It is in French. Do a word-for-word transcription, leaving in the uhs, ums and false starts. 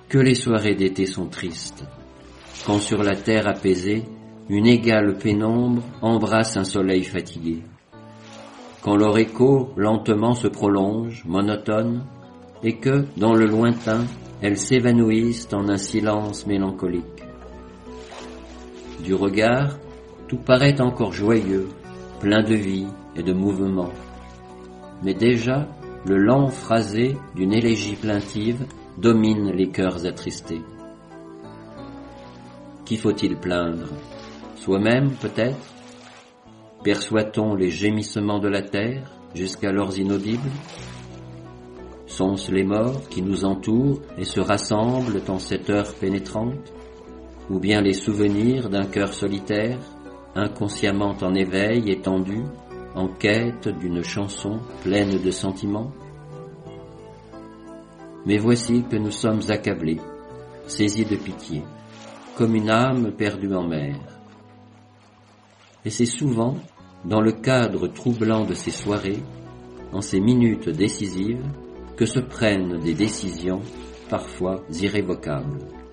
Que les soirées d'été sont tristes, quand sur la terre apaisée, une égale pénombre embrasse un soleil fatigué. Quand leur écho lentement se prolonge, monotone, et que, dans le lointain, elles s'évanouissent en un silence mélancolique. Du regard, tout paraît encore joyeux, plein de vie et de mouvement. Mais déjà, le lent phrasé d'une élégie plaintive domine les cœurs attristés. Qui faut-il plaindre? Soi-même, peut-être? Perçoit-on les gémissements de la terre, jusqu'alors inaudibles? Sont-ce les morts qui nous entourent et se rassemblent en cette heure pénétrante? Ou bien les souvenirs d'un cœur solitaire, inconsciemment en éveil étendu, en quête d'une chanson pleine de sentiments? Mais voici que nous sommes accablés, saisis de pitié, comme une âme perdue en mer. Et c'est souvent, dans le cadre troublant de ces soirées, en ces minutes décisives, que se prennent des décisions parfois irrévocables.